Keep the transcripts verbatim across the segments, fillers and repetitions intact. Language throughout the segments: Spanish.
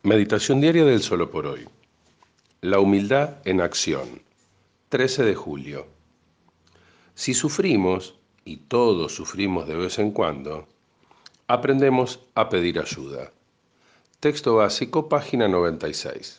Meditación diaria del Solo por Hoy. La humildad en acción. trece de julio. Si sufrimos, y todos sufrimos de vez en cuando, aprendemos a pedir ayuda. Texto básico, página noventa y seis.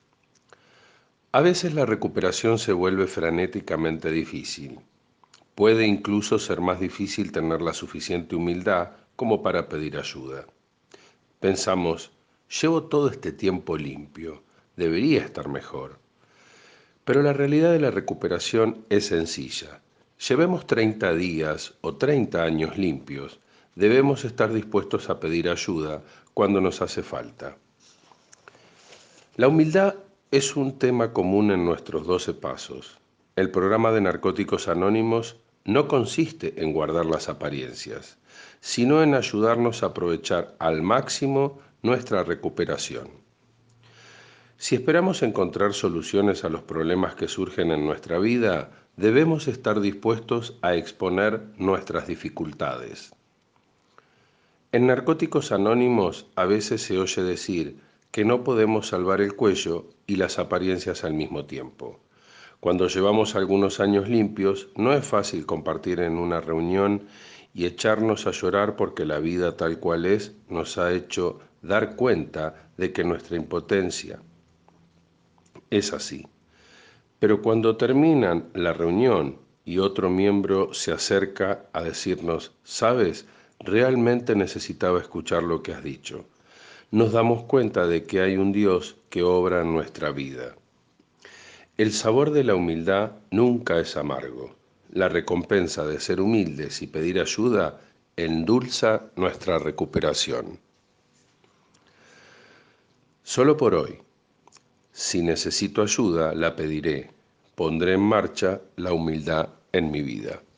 A veces la recuperación se vuelve frenéticamente difícil. Puede incluso ser más difícil tener la suficiente humildad como para pedir ayuda. Pensamos, llevo todo este tiempo limpio, debería estar mejor. Pero la realidad de la recuperación es sencilla. Llevemos treinta días o treinta años limpios, debemos estar dispuestos a pedir ayuda cuando nos hace falta. La humildad es un tema común en nuestros doce pasos. El programa de Narcóticos Anónimos no consiste en guardar las apariencias, sino en ayudarnos a aprovechar al máximo nuestra recuperación. Si esperamos encontrar soluciones a los problemas que surgen en nuestra vida, debemos estar dispuestos a exponer nuestras dificultades. En Narcóticos Anónimos a veces se oye decir que no podemos salvar el cuello y las apariencias al mismo tiempo. Cuando llevamos algunos años limpios, no es fácil compartir en una reunión y echarnos a llorar porque la vida tal cual es nos ha hecho dar cuenta de que nuestra impotencia es así. Pero cuando terminan la reunión y otro miembro se acerca a decirnos, ¿sabes? Realmente necesitaba escuchar lo que has dicho. Nos damos cuenta de que hay un Dios que obra en nuestra vida. El sabor de la humildad nunca es amargo. La recompensa de ser humildes y pedir ayuda endulza nuestra recuperación. Solo por hoy. Si necesito ayuda, la pediré. Pondré en marcha la humildad en mi vida.